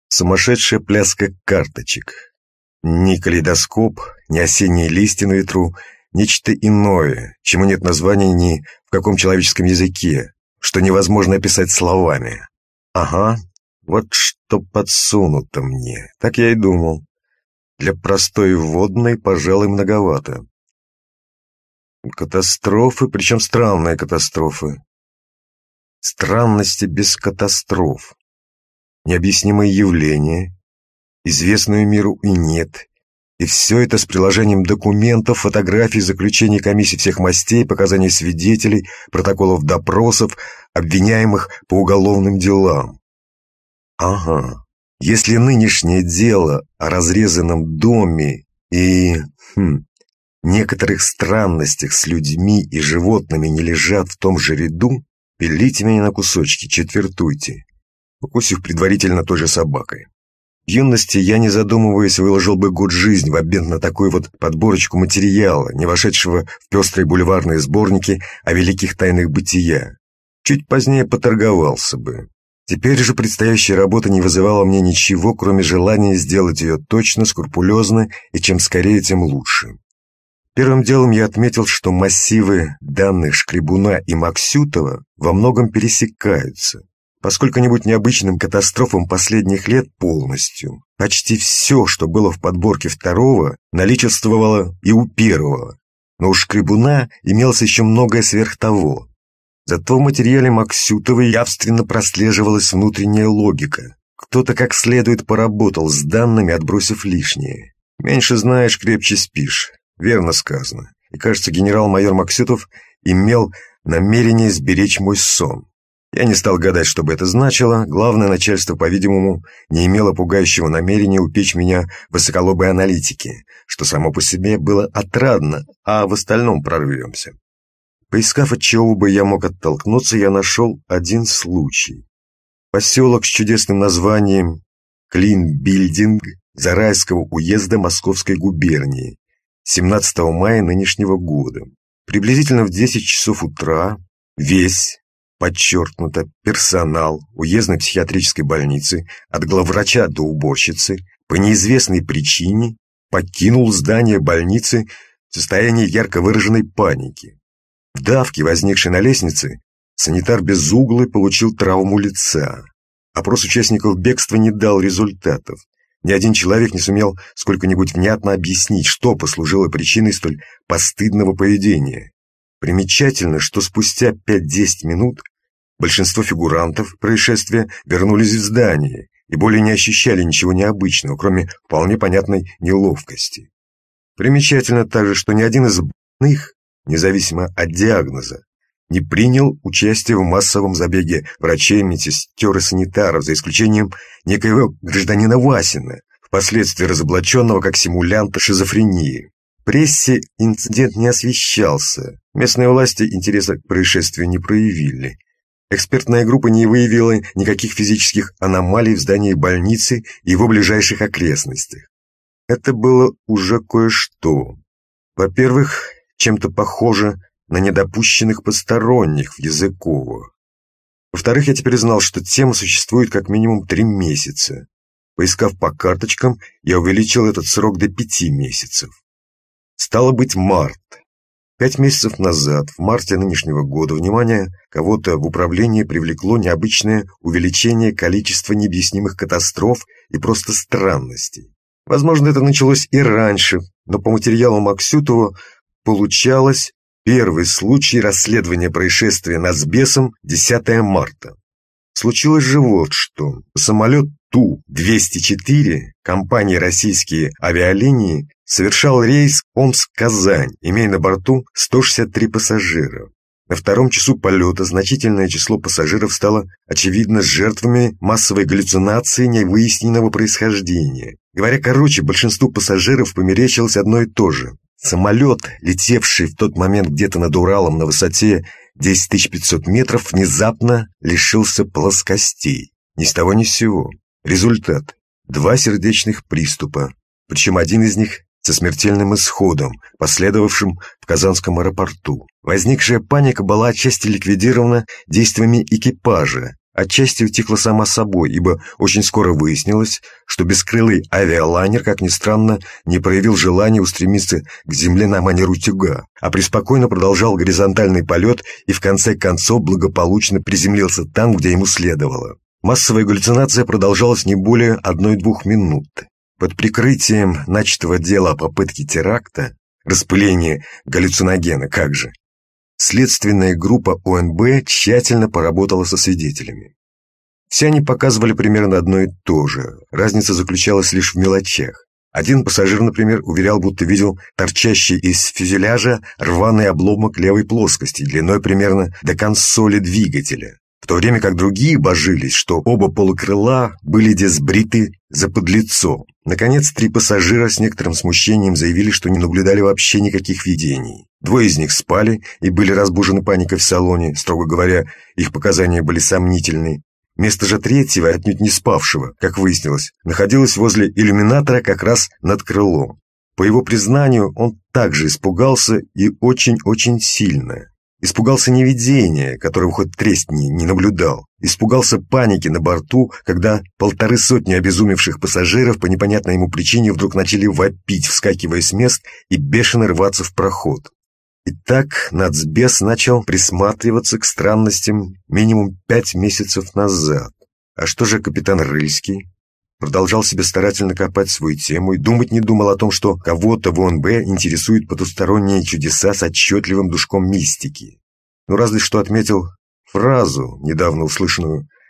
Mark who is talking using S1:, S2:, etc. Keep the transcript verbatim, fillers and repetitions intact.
S1: Сумасшедшая пляска карточек. Ни калейдоскоп, ни осенние листья на ветру, нечто иное, чему нет названия ни в каком человеческом языке, что невозможно описать словами. Ага, вот что подсунуто мне, так я и думал. Для простой вводной, пожалуй, многовато. Катастрофы, причем странные катастрофы. Странности без катастроф. Необъяснимые явления, известную миру и нет, и все это с приложением документов, фотографий, заключений комиссий всех мастей, показаний свидетелей, протоколов допросов, обвиняемых по уголовным делам. Ага, если нынешнее дело о разрезанном доме и хм, некоторых странностях с людьми и животными не лежат в том же ряду, пилите меня на кусочки, четвертуйте, укусив предварительно той же собакой. В юности я, не задумываясь, выложил бы год жизни в обмен на такую вот подборочку материала, не вошедшего в пестрые бульварные сборники о великих тайнах бытия. Чуть позднее поторговался бы. Теперь же предстоящая работа не вызывала мне ничего, кроме желания сделать ее точно, скрупулезно, и чем скорее, тем лучше. Первым делом я отметил, что массивы данных Шкребуна и Максютова во многом пересекаются. По сколько-нибудь необычным катастрофам последних лет полностью. Почти все, что было в подборке второго, наличествовало и у первого. Но у Шкребуна имелось еще многое сверх того. Зато в материале Максютова явственно прослеживалась внутренняя логика. Кто-то как следует поработал с данными, отбросив лишнее. Меньше знаешь, крепче спишь. Верно сказано. И кажется, генерал-майор Максютов имел намерение сберечь мой сон. Я не стал гадать, что бы это значило. Главное начальство, по-видимому, не имело пугающего намерения упечь меня в высоколобой аналитике, что само по себе было отрадно, а в остальном прорвемся. Поискав, от чего бы я мог оттолкнуться, я нашел один случай. Поселок с чудесным названием Клинбильдинг Зарайского уезда Московской губернии, семнадцатого мая нынешнего года. Приблизительно в десять часов утра весь, подчеркнуто, персонал уездной психиатрической больницы, от главврача до уборщицы, по неизвестной причине покинул здание больницы в состоянии ярко выраженной паники. В давке, возникшей на лестнице, санитар Безуглый получил травму лица. Опрос участников бегства не дал результатов. Ни один человек не сумел сколько-нибудь внятно объяснить, что послужило причиной столь постыдного поведения. Примечательно, что спустя пять-десять минут большинство фигурантов происшествия вернулись в здание и более не ощущали ничего необычного, кроме вполне понятной неловкости. Примечательно также, что ни один из больных, независимо от диагноза, не принял участие в массовом забеге врачей, медсестер и санитаров, за исключением некоего гражданина Васина, впоследствии разоблаченного как симулянта шизофрении. В прессе инцидент не освещался, местные власти интереса к происшествию не проявили. Экспертная группа не выявила никаких физических аномалий в здании больницы и его ближайших окрестностях. Это было уже кое-что. Во-первых, чем-то похоже на недопущенных посторонних в Языково. Во-вторых, я теперь знал, что тема существует как минимум три месяца. Поискав по карточкам, я увеличил этот срок до пяти месяцев. Стало быть, март. Пять месяцев назад, в марте нынешнего года, внимание кого-то в управлении привлекло необычное увеличение количества необъяснимых катастроф и просто странностей. Возможно, это началось и раньше, но по материалу Максютова получалось первый случай расследования происшествия над Сбесом десятого марта. Случилось же вот что. Самолет Ту двести четыре компании «Российские авиалинии» совершал рейс Омск-Казань, имея на борту сто шестьдесят три пассажира. На втором часу полета значительное число пассажиров стало, очевидно, жертвами массовой галлюцинации невыясненного происхождения. Говоря короче, большинству пассажиров померещилось одно и то же. Самолет, летевший в тот момент где-то над Уралом на высоте десять тысяч пятьсот метров, внезапно лишился плоскостей. Ни с того ни с сего. Результат – два сердечных приступа, причем один из них со смертельным исходом, последовавшим в Казанском аэропорту. Возникшая паника была отчасти ликвидирована действиями экипажа, отчасти утихла сама собой, ибо очень скоро выяснилось, что бескрылый авиалайнер, как ни странно, не проявил желания устремиться к земле на манер утюга, а преспокойно продолжал горизонтальный полет и в конце концов благополучно приземлился там, где ему следовало. Массовая галлюцинация продолжалась не более одной-двух минут. Под прикрытием начатого дела о попытке теракта, распыление галлюциногена, как же, следственная группа О Н Б тщательно поработала со свидетелями. Все они показывали примерно одно и то же, разница заключалась лишь в мелочах. Один пассажир, например, уверял, будто видел торчащий из фюзеляжа рваный обломок левой плоскости, длиной примерно до консоли двигателя, в то время как другие божились, что оба полукрыла были десбриты заподлицо. Наконец, три пассажира с некоторым смущением заявили, что не наблюдали вообще никаких видений. Двое из них спали и были разбужены паникой в салоне, строго говоря, их показания были сомнительны. Место же третьего, отнюдь не спавшего, как выяснилось, находилось возле иллюминатора как раз над крылом. По его признанию, он также испугался и очень-очень сильно. Испугался не видения, которого хоть тресни не наблюдал. Испугался паники на борту, когда полторы сотни обезумевших пассажиров по непонятной ему причине вдруг начали вопить, вскакивая с мест и бешено рваться в проход. Итак, нацбес начал присматриваться к странностям минимум пять месяцев назад. А что же капитан Рыльский? Продолжал себе старательно копать свою тему и думать не думал о том, что кого-то в О Н Б интересуют потусторонние чудеса с отчетливым душком мистики. Ну, разве что отметил фразу, недавно услышанную